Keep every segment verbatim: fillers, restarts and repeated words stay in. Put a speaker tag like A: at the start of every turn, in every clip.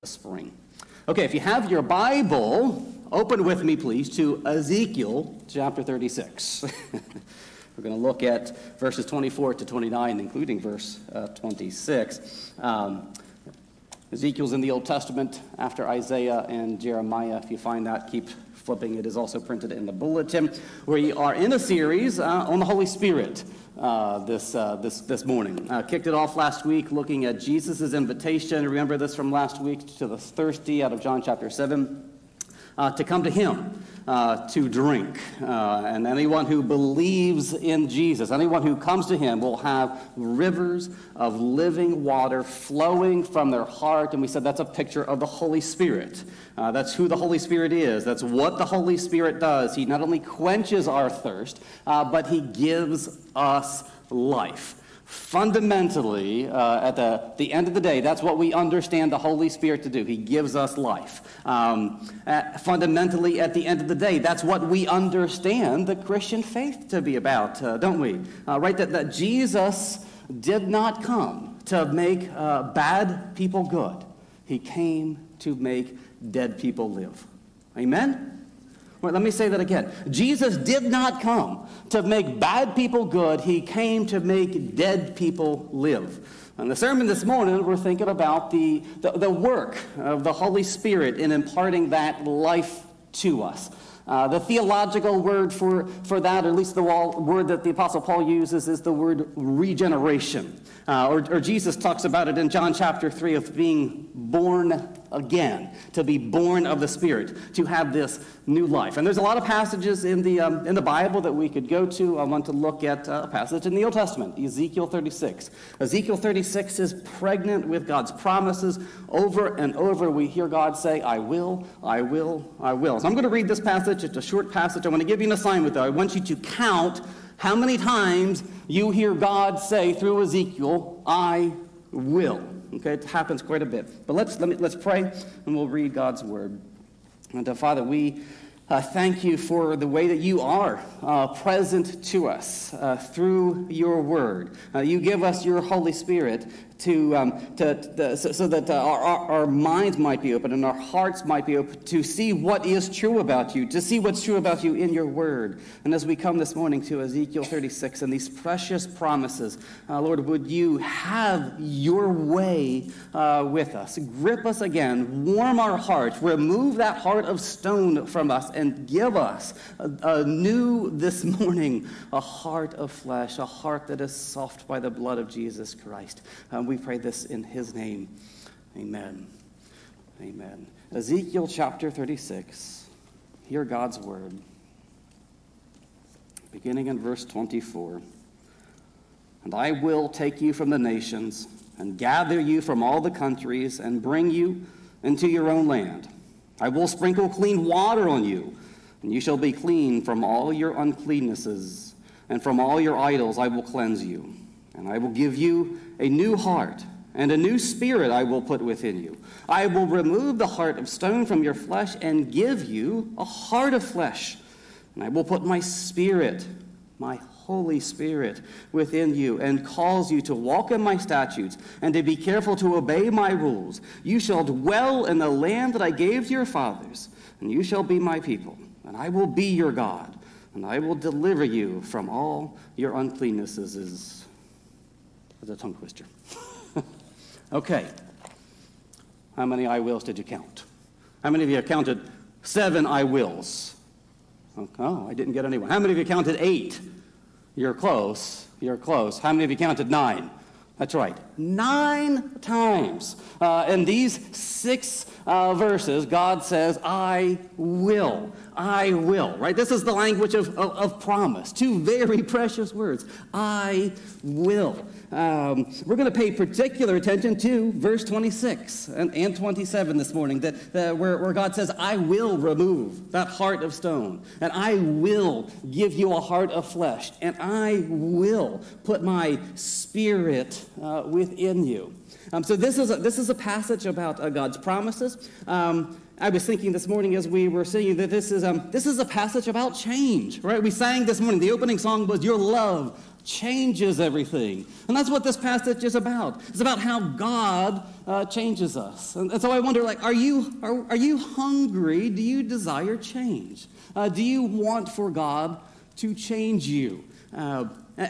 A: Spring. Okay, if you have your Bible, open with me, please, to Ezekiel chapter thirty-six. We're going to look at verses twenty-four to twenty-nine, including verse uh, twenty-six. Um, Ezekiel's in the Old Testament after Isaiah and Jeremiah. If you find that, keep flipping. It is also printed in the bulletin. We are in a series uh, on the Holy Spirit. Uh, this uh, this this morning. Uh, kicked it off last week looking at Jesus' invitation. Remember this from last week to the thirsty out of John chapter seven. Uh, to come to him, uh, to drink. Uh, and anyone who believes in Jesus, anyone who comes to him will have rivers of living water flowing from their heart. And we said that's a picture of the Holy Spirit. Uh, that's who the Holy Spirit is. That's what the Holy Spirit does. He not only quenches our thirst, uh, but he gives us life. Fundamentally, uh, at the, the end of the day, that's what we understand the Holy Spirit to do. He gives us life. Um, at, fundamentally, at the end of the day, that's what we understand the Christian faith to be about, uh, don't we? Uh, right, that, that Jesus did not come to make uh, bad people good. He came to make dead people live. Amen? Well, let me say that again. Jesus did not come to make bad people good. He came to make dead people live. In the sermon this morning, we're thinking about the, the, the work of the Holy Spirit in imparting that life to us. Uh, the theological word for, for that, or at least the word that the Apostle Paul uses, is the word regeneration. Uh, or, or Jesus talks about it in John chapter three of being born again, to be born of the Spirit, to have this new life. And there's a lot of passages in the um, in the Bible that we could go to. I want to look at a passage in the Old Testament, Ezekiel thirty-six. Ezekiel thirty-six is pregnant with God's promises. Over and over we hear God say, I will, I will, I will. So I'm going to read this passage. It's a short passage. I want to give you an assignment, though. I want you to count how many times you hear God say through Ezekiel, I will. Okay, it happens quite a bit. But let's let me let's pray, and we'll read God's word. And uh, Father, we uh, thank you for the way that you are uh, present to us uh, through your word. Uh, you give us your Holy Spirit to, um, to, to so, so that uh, our, our, our minds might be open and our hearts might be open to see what is true about you, to see what's true about you in your word. And as we come this morning to Ezekiel thirty-six and these precious promises, uh, Lord, would you have your way uh, with us? Grip us again, warm our hearts, remove that heart of stone from us, and give us a, a new this morning, a heart of flesh, a heart that is soft by the blood of Jesus Christ. Um, We pray this in his name. Amen. Amen. Ezekiel chapter thirty-six. Hear God's word. Beginning in verse twenty-four. And I will take you from the nations and gather you from all the countries and bring you into your own land. I will sprinkle clean water on you, and you shall be clean from all your uncleannesses, and from all your idols I will cleanse you. And I will give you a new heart, and a new spirit I will put within you. I will remove the heart of stone from your flesh and give you a heart of flesh. And I will put my spirit, my Holy Spirit, within you and cause you to walk in my statutes and to be careful to obey my rules. You shall dwell in the land that I gave to your fathers, and you shall be my people, and I will be your God, and I will deliver you from all your uncleannesses. That's a tongue twister. Okay. How many I wills did you count? How many of you counted seven I wills? Oh, I didn't get anyone. How many of you counted eight? You're close. You're close. How many of you counted nine? That's right. Nine times. Uh, in these six uh, verses, God says, I will. I will. Right? This is the language of, of, of promise. Two very precious words. I will. Um, we're going to pay particular attention to verse twenty-six and, and twenty-seven this morning, that, that where, where God says, I will remove that heart of stone, and I will give you a heart of flesh, and I will put my spirit uh, within you. Um, so this is a, this is a passage about uh, God's promises. Um, I was thinking this morning as we were singing that this is um, this is a passage about change, right? We sang this morning. The opening song was "Your Love changes everything. And that's what this passage is about. It's about how God uh, uh, changes us. And, and so I wonder, like, are you, are, are you hungry? Do you desire change? Uh, do you want for God to change you? Uh,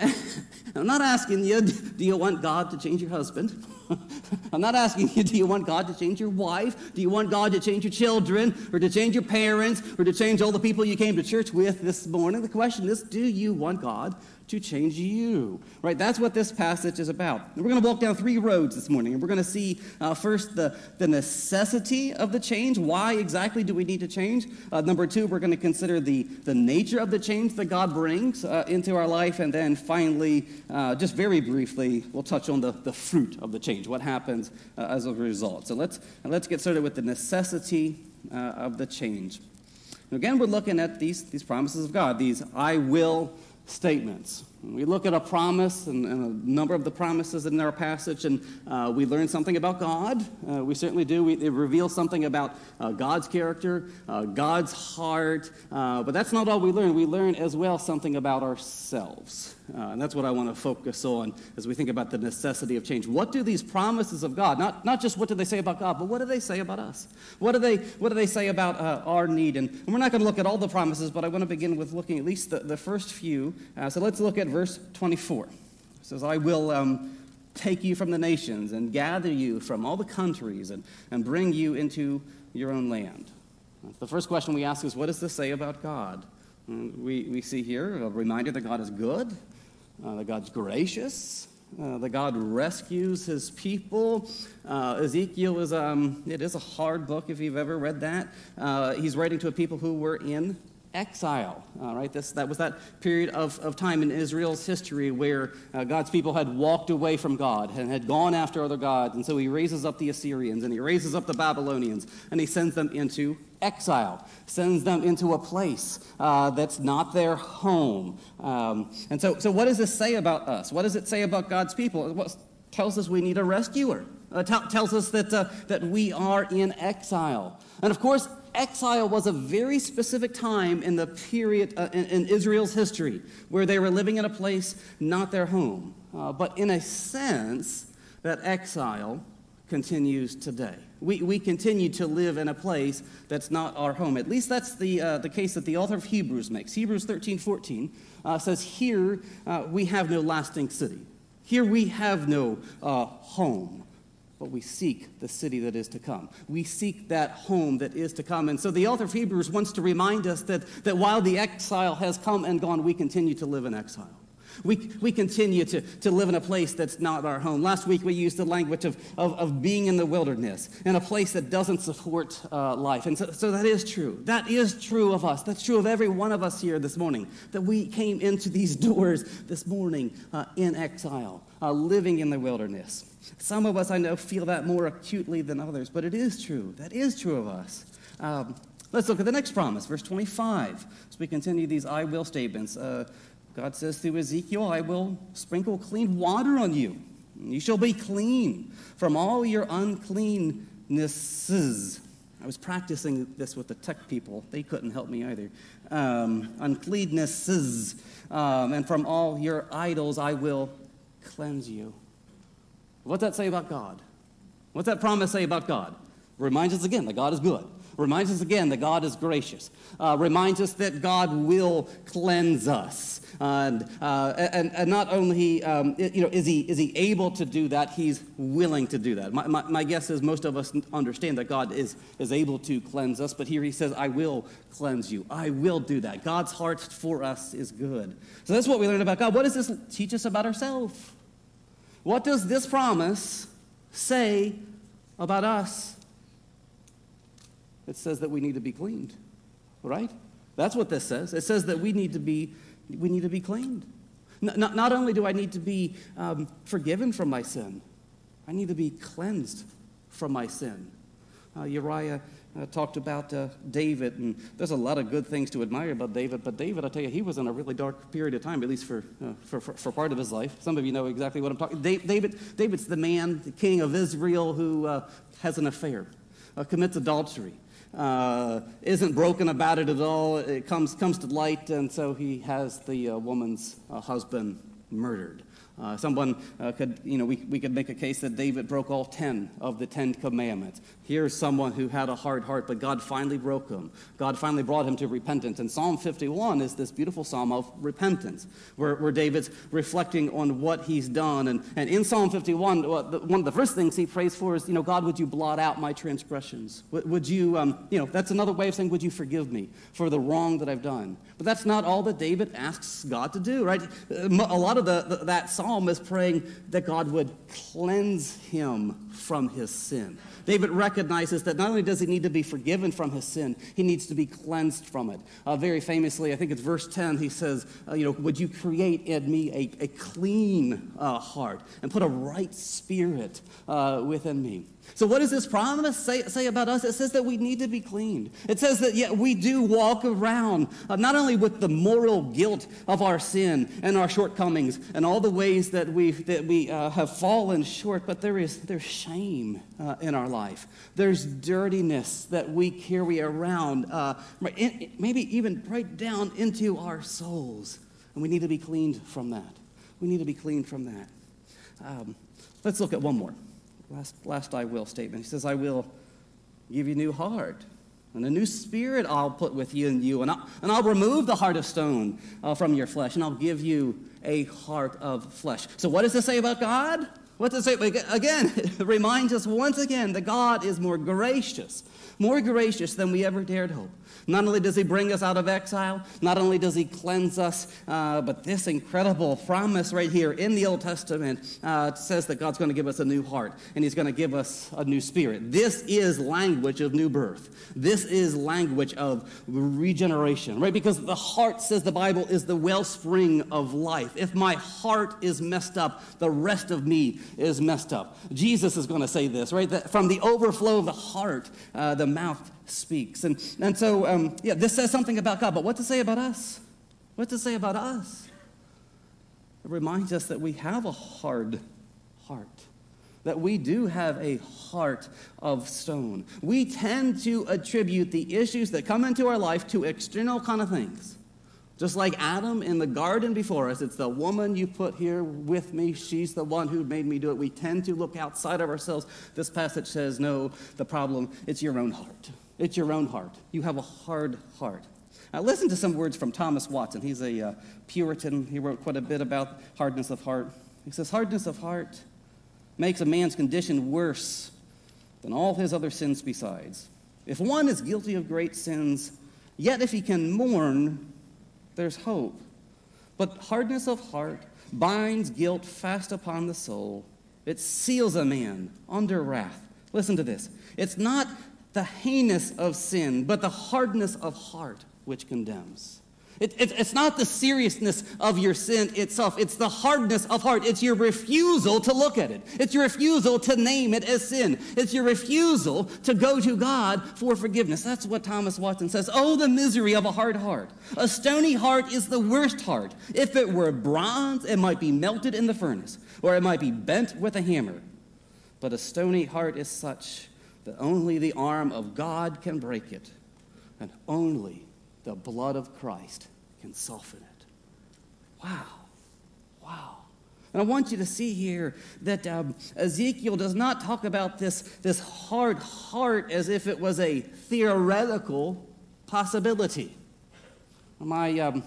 A: I'm not asking you, do you want God to change your husband? I'm not asking you, do you want God to change your wife? Do you want God to change your children, or to change your parents, or to change all the people you came to church with this morning? The question is, do you want God to change you? Right? That's what this passage is about. And we're going to walk down three roads this morning, and we're going to see uh, first the, the necessity of the change. Why exactly do we need to change? Uh, number two, we're going to consider the, the nature of the change that God brings uh, into our life. And then finally, uh, just very briefly, we'll touch on the, the fruit of the change, what happens uh, as a result. So let's, let's get started with the necessity uh, of the change. And again, we're looking at these, these promises of God, these I will statements. We look at a promise and, and a number of the promises in our passage, and uh, we learn something about God. Uh, we certainly do. We, it reveals something about uh, God's character, uh, God's heart. Uh, but that's not all we learn. We learn as well something about ourselves. Uh, and that's what I want to focus on as we think about the necessity of change. What do these promises of God, not, not just what do they say about God, but what do they say about us? What do they, what do they say about uh, our need? And, and we're not going to look at all the promises, but I want to begin with looking at least the, the first few. Uh, so let's look at verse twenty-four. It says, I will um, take you from the nations and gather you from all the countries and, and bring you into your own land. The first question we ask is, what does this say about God? And we, we see here a reminder that God is good, uh, that God's gracious, uh, that God rescues his people. Uh, Ezekiel is, um, it is a hard book if you've ever read that. Uh, he's writing to a people who were in exile, all right? This, that was that period of, of time in Israel's history where uh, God's people had walked away from God and had gone after other gods. And so he raises up the Assyrians and he raises up the Babylonians and he sends them into exile, sends them into a place uh, that's not their home. Um, and so, so what does this say about us? What does it say about God's people? It tells us we need a rescuer. It t- tells us that, uh, that we are in exile. And of course, exile was a very specific time in the period uh, in, in Israel's history where they were living in a place not their home. Uh, but in a sense, that exile continues today. We, we continue to live in a place that's not our home. At least that's the, uh, the case that the author of Hebrews makes. Hebrews thirteen fourteen uh, says, here uh, we have no lasting city. Here we have no uh, home. But we seek the city that is to come. We seek that home that is to come. And so the author of Hebrews wants to remind us that, that while the exile has come and gone, we continue to live in exile. We, we continue to, to live in a place that's not our home. Last week we used the language of, of, of being in the wilderness, in a place that doesn't support uh, life. And so, so that is true. That is true of us. That's true of every one of us here this morning, that we came into these doors this morning uh, in exile, uh, living in the wilderness. Some of us, I know, feel that more acutely than others, but it is true. That is true of us. Um, let's look at the next promise, verse twenty-five, as we continue these I will statements. Uh, God says through Ezekiel, I will sprinkle clean water on you. You shall be clean from all your uncleannesses. I was practicing this with the tech people. They couldn't help me either. Um, uncleannesses. Um, and from all your idols I will cleanse you. What's that say about God? What's that promise say about God? Reminds us again that God is good. Reminds us again that God is gracious. Uh, reminds us that God will cleanse us. And, uh, and, and not only um, you know, is he, is he able to do that, he's willing to do that. My, my, my guess is most of us understand that God is, is able to cleanse us, but here he says, I will cleanse you. I will do that. God's heart for us is good. So that's what we learn about God. What does this teach us about ourselves? What does this promise say about us? It says that we need to be cleaned, right? That's what this says. It says that we need to be, we need to be cleaned. Not, not only do I need to be um, forgiven from my sin, I need to be cleansed from my sin. Uh, Uriah uh, talked about uh, David, and there's a lot of good things to admire about David, but David, I tell you, he was in a really dark period of time, at least for, uh, for, for, for part of his life. Some of you know exactly what I'm talking about. David, David's the man, the king of Israel, who uh, has an affair, uh, commits adultery. Uh, isn't broken about it at all. It comes comes to light, and so he has the uh, woman's uh, husband murdered. Uh, someone uh, could, you know, we, we could make a case that David broke all ten of the Ten Commandments. Here's someone who had a hard heart, but God finally broke him. God finally brought him to repentance. And Psalm fifty-one is this beautiful psalm of repentance, where, where David's reflecting on what he's done. And, and in Psalm fifty-one, one of the first things he prays for is, you know, God, would you blot out my transgressions? Would, would you, um, you know, that's another way of saying, would you forgive me for the wrong that I've done? But that's not all that David asks God to do, right? A lot of the, the that psalm is praying that God would cleanse him from his sin. David recognizes that not only does he need to be forgiven from his sin, he needs to be cleansed from it. Uh, very famously, I think it's verse ten, he says, uh, you know, would you create in me a, a clean uh, heart and put a right spirit uh, within me? So what does this promise say, say about us? It says that we need to be cleaned. It says that, yeah, we do walk around uh, not only with the moral guilt of our sin and our shortcomings and all the ways that we that we uh, have fallen short, but there is there's shame uh, in our life. There's dirtiness that we carry around, uh, maybe even right down into our souls, and we need to be cleaned from that. We need to be cleaned from that. Um, let's look at one more. Last, last I will statement. He says, I will give you a new heart, and a new spirit I'll put with you and you, and I'll, and I'll remove the heart of stone uh, from your flesh, and I'll give you a heart of flesh. So what does this say about God? What does it say? Again, it reminds us once again that God is more gracious, more gracious than we ever dared hope. Not only does he bring us out of exile, not only does he cleanse us, uh, but this incredible promise right here in the Old Testament uh, says that God's going to give us a new heart, and he's going to give us a new spirit. This is language of new birth. This is language of regeneration, right? Because the heart, says the Bible, is the wellspring of life. If my heart is messed up, the rest of me is messed up. Jesus is going to say this, right? That from the overflow of the heart, uh, the mouth speaks. And, and so, um, yeah, this says something about God, but what to say about us? What to say about us? It reminds us that we have a hard heart, that we do have a heart of stone. We tend to attribute the issues that come into our life to external kind of things. Just like Adam in the garden before us, it's the woman you put here with me. She's the one who made me do it. We tend to look outside of ourselves. This passage says, no, the problem, it's your own heart. It's your own heart. You have a hard heart. Now listen to some words from Thomas Watson. He's a uh, Puritan. He wrote quite a bit about hardness of heart. He says, hardness of heart makes a man's condition worse than all his other sins besides. If one is guilty of great sins, yet if he can mourn, there's hope. But hardness of heart binds guilt fast upon the soul. It seals a man under wrath. Listen to this. It's not the heinous of sin, but the hardness of heart which condemns. It, it, it's not the seriousness of your sin itself. It's the hardness of heart. It's your refusal to look at it. It's your refusal to name it as sin. It's your refusal to go to God for forgiveness. That's what Thomas Watson says. Oh, the misery of a hard heart. A stony heart is the worst heart. If it were bronze, it might be melted in the furnace, or it might be bent with a hammer. But a stony heart is such that only the arm of God can break it, and only the blood of Christ can soften it. Wow. Wow. And I want you to see here that um, Ezekiel does not talk about this, this hard heart as if it was a theoretical possibility. My, um,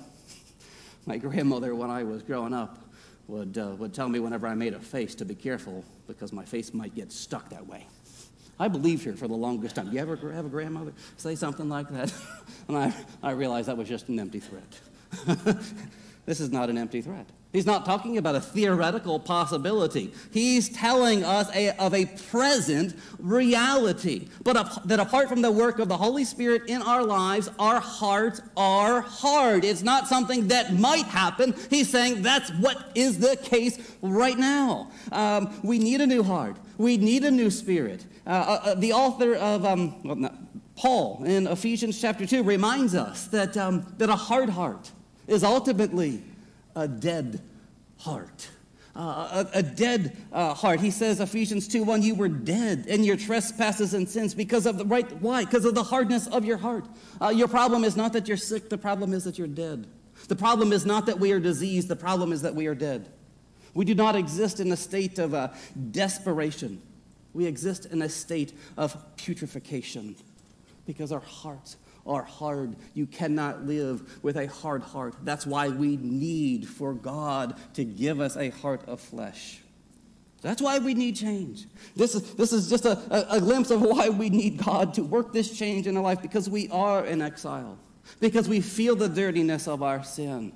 A: my grandmother, when I was growing up, would, uh, would tell me whenever I made a face to be careful because my face might get stuck that way. I believed her for the longest time. You ever have a grandmother say something like that? And I, I realized that was just an empty threat. This is not an empty threat. He's not talking about a theoretical possibility. He's telling us a, of a present reality. But a, that apart from the work of the Holy Spirit in our lives, our hearts are hard. It's not something that might happen. He's saying that's what is the case right now. Um, we need a new heart. We need a new spirit. Uh, uh, the author of um, well, not, Paul in Ephesians chapter two reminds us that, um, that a hard heart is ultimately a dead heart. Uh, a, a dead uh, heart. He says, Ephesians two one, you were dead in your trespasses and sins because of the, right, why? Because of the hardness of your heart. Uh, your problem is not that you're sick, the problem is that you're dead. The problem is not that we are diseased, the problem is that we are dead. We do not exist in a state of uh, desperation. We exist in a state of putrefaction because our hearts are hard. You cannot live with a hard heart. That's why we need for God to give us a heart of flesh. That's why we need change. This is, this is just a, a, a glimpse of why we need God to work this change in our life, because we are in exile, because we feel the dirtiness of our sin,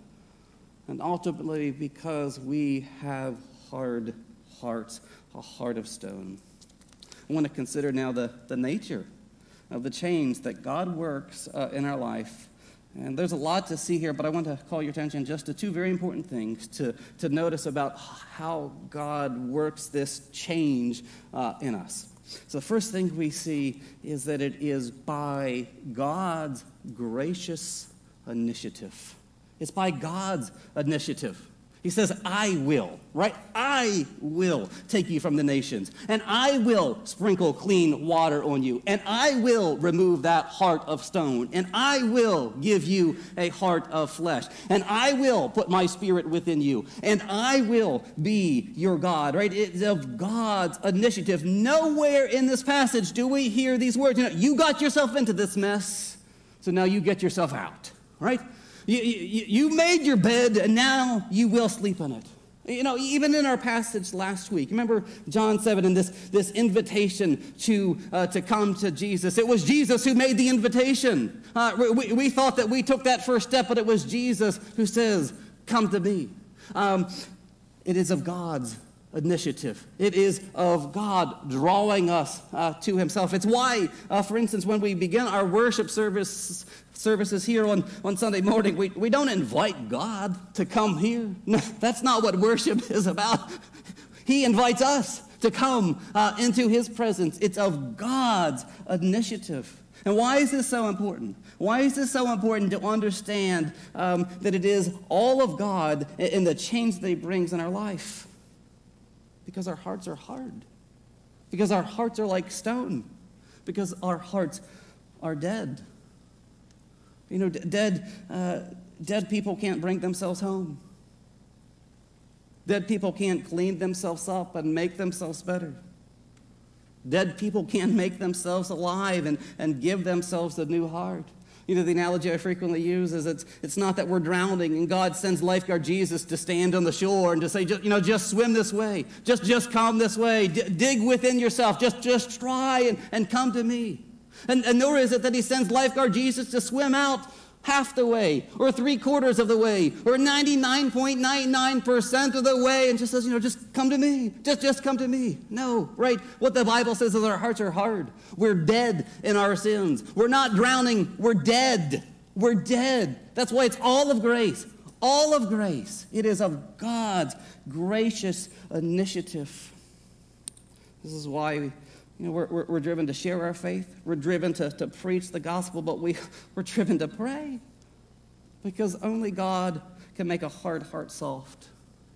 A: and ultimately because we have hard hearts, a heart of stone. I want to consider now the, the nature of the change that God works uh, in our life. And there's a lot to see here, but I want to call your attention just to two very important things to, to notice about how God works this change uh, in us. So the first thing we see is that it is by God's gracious initiative. It's by God's initiative. He says, I will, right? I will take you from the nations, and I will sprinkle clean water on you, and I will remove that heart of stone, and I will give you a heart of flesh, and I will put my spirit within you, and I will be your God, right? It's of God's initiative. Nowhere in this passage do we hear these words. You know, you got yourself into this mess, so now you get yourself out, right? You, you, you made your bed, and now you will sleep in it. You know, even in our passage last week, remember John seven and this, this invitation to, uh, to come to Jesus. It was Jesus who made the invitation. Uh, we, we thought that we took that first step, but it was Jesus who says, come to me. Um, it is of God's initiative. It is of God drawing us uh, to himself. It's why, uh, for instance, when we begin our worship service services here on, on Sunday morning, we, we don't invite God to come here. No, that's not what worship is about. He invites us to come uh, into his presence. It's of God's initiative. And why is this so important? Why is this so important to understand um, that it is all of God in the change that he brings in our life? Because our hearts are hard. Because our hearts are like stone. Because our hearts are dead. You know, d- dead, uh, dead people can't bring themselves home. Dead people can't clean themselves up and make themselves better. Dead people can't make themselves alive and, and give themselves a new heart. You know, the analogy I frequently use is it's, it's not that we're drowning and God sends lifeguard Jesus to stand on the shore and to say, just, you know, just swim this way. Just, just come this way. D- dig within yourself. Just, just try and, and come to me. And, and nor is it that he sends lifeguard Jesus to swim out half the way, or three quarters of the way, or ninety-nine point nine nine percent of the way, and just says, you know, just come to me. Just, just come to me. No, right? What the Bible says is our hearts are hard. We're dead in our sins. We're not drowning. We're dead. We're dead. That's why it's all of grace. All of grace. It is of God's gracious initiative. This is why we You know, we're, we're, we're driven to share our faith. We're driven to, to preach the gospel, but we, we're driven to pray because only God can make a hard heart soft.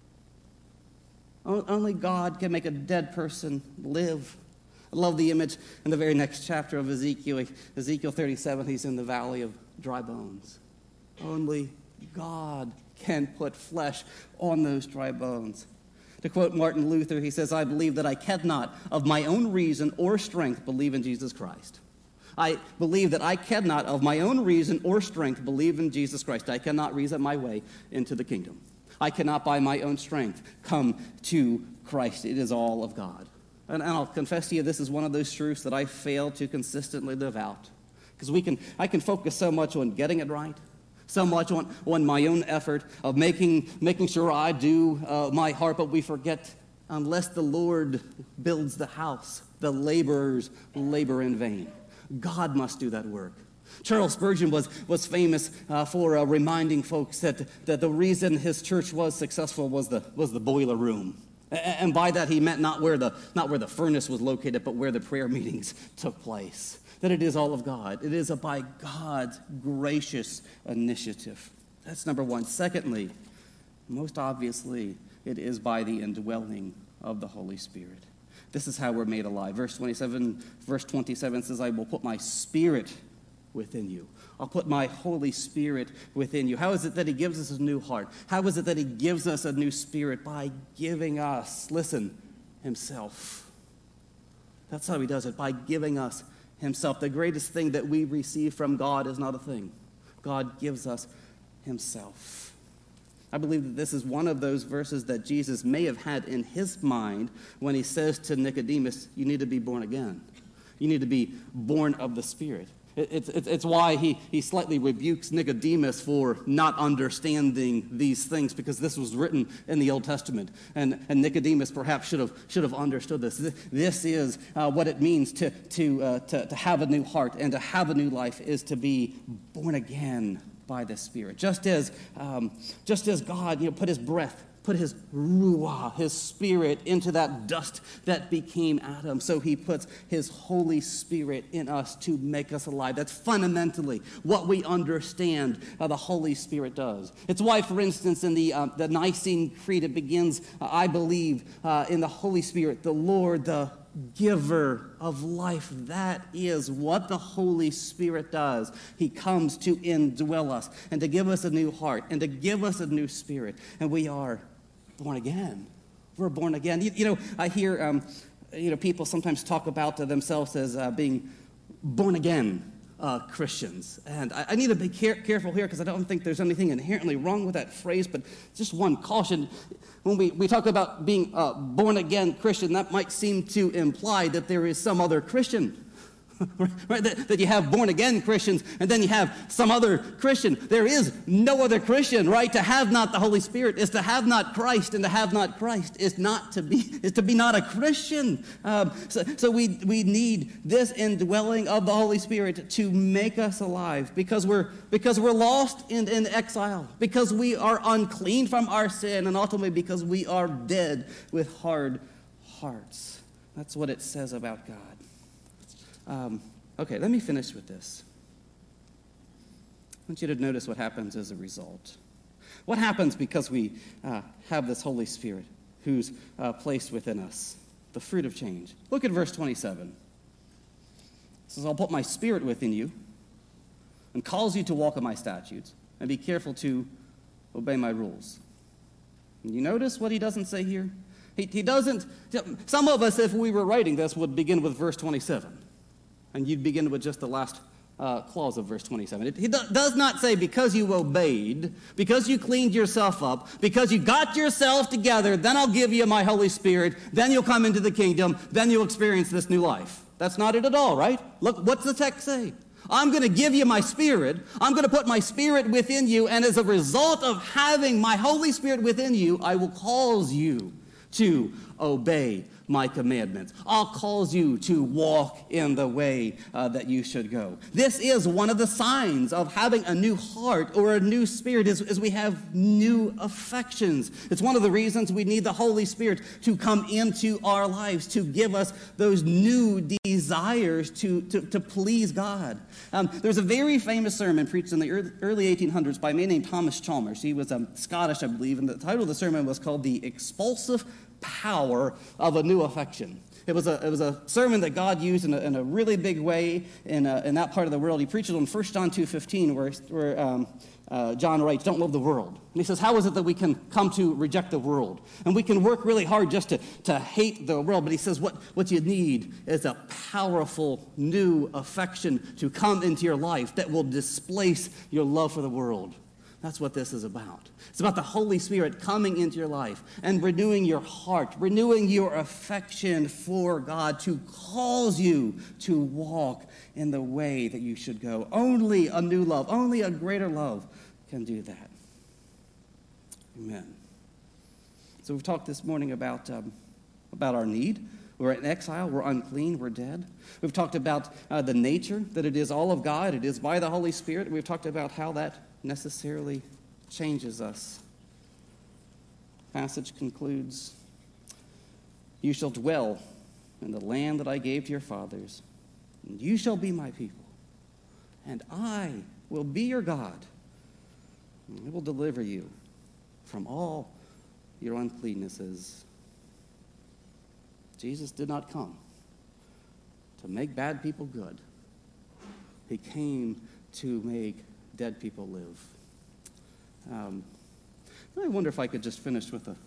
A: O- only God can make a dead person live. I love the image in the very next chapter of Ezekiel. Ezekiel thirty-seven, he's in the valley of dry bones. Only God can put flesh on those dry bones. To quote Martin Luther, he says, I believe that I cannot, of my own reason or strength, believe in Jesus Christ. I believe that I cannot, of my own reason or strength, believe in Jesus Christ. I cannot reason my way into the kingdom. I cannot, by my own strength, come to Christ. It is all of God. And, and I'll confess to you, this is one of those truths that I fail to consistently live out. Because we can, I can focus so much on getting it right, so much on, on my own effort of making, making sure I do uh, my part, but we forget, unless the Lord builds the house, the laborers labor in vain. God must do that work. Charles Spurgeon was, was famous uh, for uh, reminding folks that, that the reason his church was successful was the, was the boiler room. And by that he meant not where the, not where the furnace was located, but where the prayer meetings took place. That it is all of God. It is a by God's gracious initiative. That's number one. Secondly, most obviously, it is by the indwelling of the Holy Spirit. This is how we're made alive. Verse twenty-seven, verse twenty-seven says, I will put my spirit within you. I'll put my Holy Spirit within you. How is it that he gives us a new heart? How is it that he gives us a new spirit? By giving us, listen, himself. That's how he does it, by giving us himself. The greatest thing that we receive from God is not a thing. God gives us himself. I believe that this is one of those verses that Jesus may have had in his mind when he says to Nicodemus, you need to be born again. You need to be born of the Spirit. It's, it's, it's why he, he slightly rebukes Nicodemus for not understanding these things, because this was written in the Old Testament. And, and Nicodemus perhaps should have, should have understood this. This is uh, what it means to, to, uh, to, to have a new heart and to have a new life, is to be born again by the Spirit. Just as, um, just as God, you know, put his breath, put his ruah, his spirit, into that dust that became Adam, so he puts his Holy Spirit in us to make us alive. That's fundamentally what we understand uh, the Holy Spirit does. It's why, for instance, in the, uh, the Nicene Creed, it begins, uh, I believe uh, in the Holy Spirit, the Lord, the giver of life. That is what the Holy Spirit does. He comes to indwell us and to give us a new heart and to give us a new spirit. And we are born again. We're born again. You, you know, I hear um, you know, people sometimes talk about themselves as uh, being born again uh, Christians. And I, I need to be care- careful here, because I don't think there's anything inherently wrong with that phrase, but just one caution. When we, we talk about being a born-again Christian, that might seem to imply that there is some other Christian, right? That, that you have born-again Christians, and then you have some other Christian. There is no other Christian, right? To have not the Holy Spirit is to have not Christ, and to have not Christ is not to be is to be not a Christian. Um, so so we, we need this indwelling of the Holy Spirit to make us alive, because we're because we're lost in, in exile, because we are unclean from our sin, and ultimately because we are dead with hard hearts. That's what it says about God. Um, okay, let me finish with this. I want you to notice what happens as a result. What happens because we uh, have this Holy Spirit who's uh, placed within us? The fruit of change. Look at verse twenty-seven. It says, I'll put my spirit within you and cause you to walk in my statutes and be careful to obey my rules. And you notice what he doesn't say here? He, he doesn't, some of us, if we were writing this, would begin with verse twenty-seven. And you'd begin with just the last uh, clause of verse twenty-seven. It, he do, does not say, because you obeyed, because you cleaned yourself up, because you got yourself together, then I'll give you my Holy Spirit, then you'll come into the kingdom, then you'll experience this new life. That's not it at all, right? Look, what's the text say? I'm going to give you my Spirit. I'm going to put my Spirit within you, and as a result of having my Holy Spirit within you, I will cause you to obey my commandments. I'll cause you to walk in the way uh, that you should go. This is one of the signs of having a new heart or a new spirit, is, is we have new affections. It's one of the reasons we need the Holy Spirit to come into our lives, to give us those new desires to, to, to please God. Um, there's a very famous sermon preached in the early eighteen hundreds by a man named Thomas Chalmers. He was um, Scottish, I believe, and the title of the sermon was called The Expulsive Power of a New Affection. It was a it was a sermon that God used in a, in a really big way in a, in that part of the world. He preached it on First John two fifteen, where where um, uh, John writes, "Don't love the world." And he says, "How is it that we can come to reject the world? And we can work really hard just to to hate the world." But he says, "What what you need is a powerful new affection to come into your life that will displace your love for the world." That's what this is about. It's about the Holy Spirit coming into your life and renewing your heart, renewing your affection for God, to cause you to walk in the way that you should go. Only a new love, only a greater love can do that. Amen. So we've talked this morning about, um, about our need. We're in exile, we're unclean, we're dead. We've talked about uh, the nature, that it is all of God, it is by the Holy Spirit. We've talked about how that necessarily changes us. Passage concludes, "You shall dwell in the land that I gave to your fathers, and you shall be my people, and I will be your God, and I will deliver you from all your uncleannesses." Jesus did not come to make bad people good. He came to make dead people live. Um, I wonder if I could just finish with a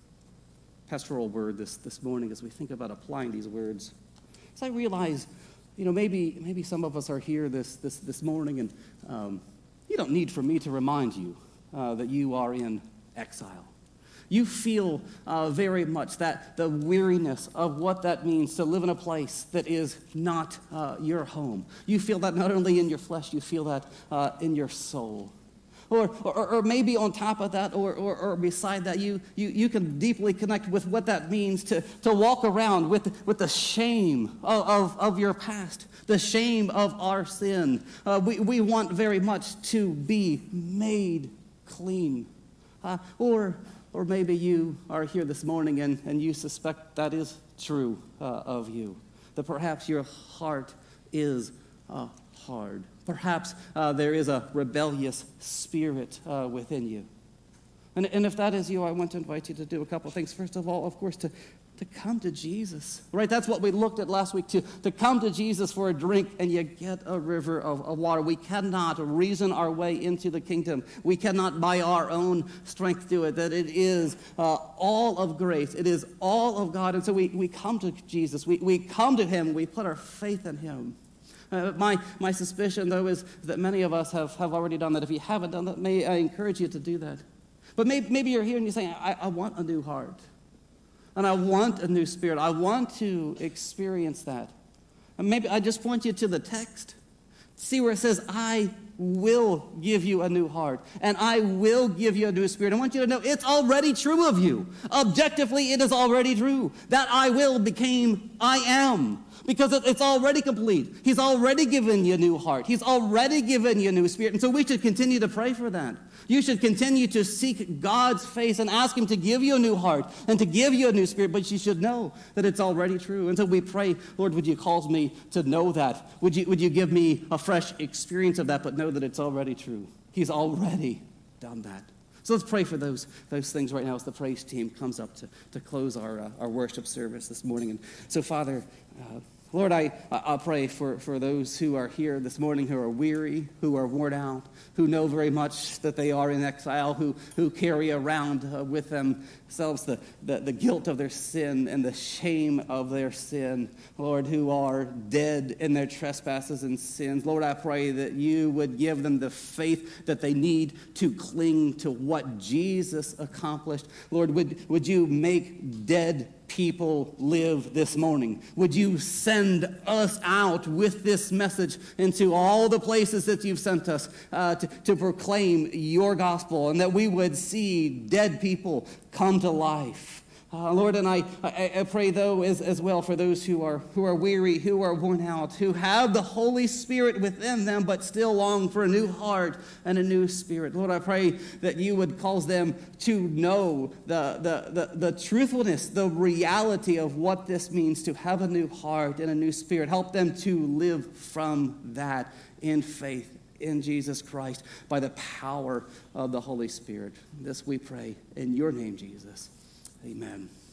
A: pastoral word this, this morning as we think about applying these words. As I realize, you know, maybe maybe some of us are here this this this morning, and um, you don't need for me to remind you uh, that you are in exile. You feel uh, very much that the weariness of what that means to live in a place that is not uh, your home. You feel that not only in your flesh, you feel that uh, in your soul. Or, or, or maybe on top of that, or, or, or beside that, you, you, you can deeply connect with what that means to, to walk around with, with the shame of, of, of your past, the shame of our sin. Uh, we, we want very much to be made clean. Uh, or, or maybe you are here this morning and, and you suspect that is true uh, of you, that perhaps your heart is uh, hard. Perhaps uh, there is a rebellious spirit uh, within you. And, and if that is you, I want to invite you to do a couple things. First of all, of course, to, to come to Jesus, right? That's what we looked at last week, to, to come to Jesus for a drink, and you get a river of, of water. We cannot reason our way into the kingdom. We cannot by our own strength do it, that it is uh, all of grace. It is all of God. And so we, we come to Jesus. We, we come to him. We put our faith in him. Uh, my, my suspicion, though, is that many of us have, have already done that. If you haven't done that, may I encourage you to do that. But maybe, maybe you're here and you're saying, I, I want a new heart. And I want a new spirit. I want to experience that. And maybe I just point you to the text. See where it says, I will give you a new heart. And I will give you a new spirit. I want you to know it's already true of you. Objectively, it is already true. That I will became I am. Because it's already complete. He's already given you a new heart. He's already given you a new spirit. And so we should continue to pray for that. You should continue to seek God's face and ask him to give you a new heart and to give you a new spirit. But you should know that it's already true. And so we pray, Lord, would you cause me to know that? Would you, would you give me a fresh experience of that, but know that it's already true? He's already done that. So let's pray for those, those things right now as the praise team comes up to, to close our, uh, our worship service this morning. And so, Father, uh, Lord, I, I pray for, for those who are here this morning who are weary, who are worn out, who know very much that they are in exile, who, who carry around uh, with themselves the, the, the guilt of their sin and the shame of their sin, Lord, who are dead in their trespasses and sins. Lord, I pray that you would give them the faith that they need to cling to what Jesus accomplished. Lord, would, would you make dead people live this morning? Would you send us out with this message into all the places that you've sent us uh, to, to proclaim your gospel, and that we would see dead people come to life? Uh, Lord, and I, I, I pray, though, as, as well for those who are who are weary, who are worn out, who have the Holy Spirit within them, but still long for a new heart and a new spirit. Lord, I pray that you would cause them to know the, the, the, the truthfulness, the reality of what this means to have a new heart and a new spirit. Help them to live from that in faith in Jesus Christ by the power of the Holy Spirit. This we pray in your name, Jesus. Amen.